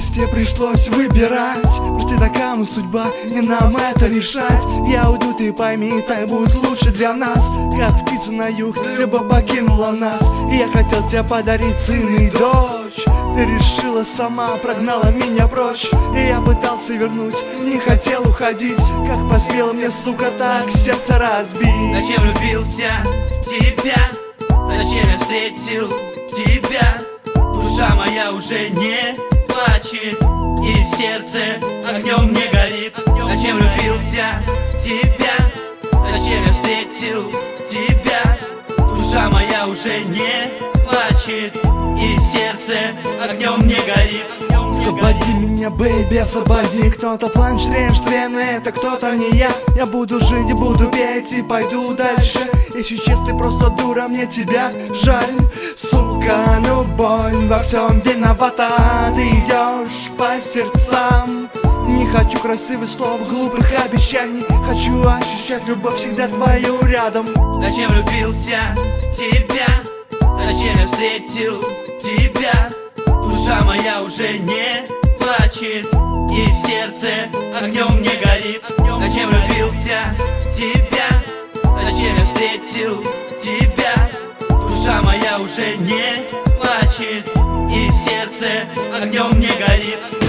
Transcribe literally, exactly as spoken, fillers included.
вместе пришлось выбирать. Прости, такая мы судьба, не нам это решать. Я уйду, ты пойми, так будет лучше для нас. Как птица на юг, любовь покинула нас. И я хотел тебе подарить сына и дочь. Ты решила сама, прогнала меня прочь. И я пытался вернуть, не хотел уходить. Как посмела мне, сука, так сердце разбить. Зачем влюбился в тебя? Зачем я встретил тебя? Душа моя уже не плачет, и сердце огнем не горит. Зачем влюбился в тебя? Зачем я встретил тебя? Душа моя уже не плачет, и сердце огнем не горит. Освободи меня, бэйби, освободи. Кто-то плачет, режет вены, это кто-то не я. Я буду жить, буду петь и пойду дальше. Если честно, ты просто дура, мне тебя жаль. Сука, ну боль, во всем виновата. Ты идешь по сердцам. Не хочу красивых слов, глупых обещаний. Хочу ощущать любовь всегда твою рядом. Зачем влюбился в тебя? Зачем я встретил тебя? Душа моя уже не плачет, и сердце огнем не горит. Зачем влюбился в тебя? Зачем я встретил тебя? Душа моя уже не плачет, и сердце огнем не горит.